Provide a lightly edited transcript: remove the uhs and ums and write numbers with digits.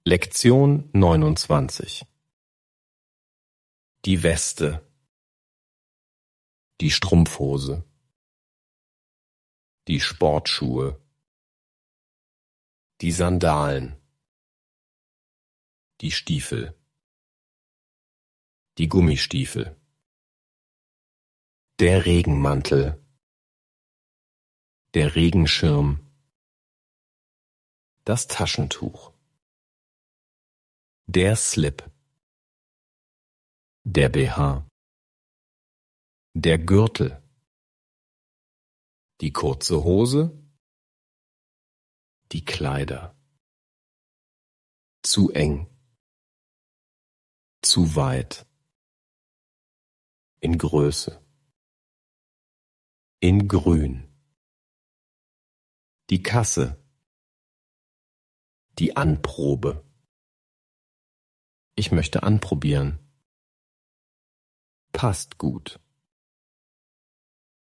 Lektion 29. Die Weste, die Strumpfhose, die Sportschuhe, die Sandalen, die Stiefel, die Gummistiefel, der Regenmantel, der Regenschirm, das Taschentuch, der Slip, der BH, der Gürtel, die kurze Hose, die Kleider. Zu eng, zu weit, in Größe, in Grün, die Kasse, die Anprobe. Ich möchte anprobieren. Passt gut.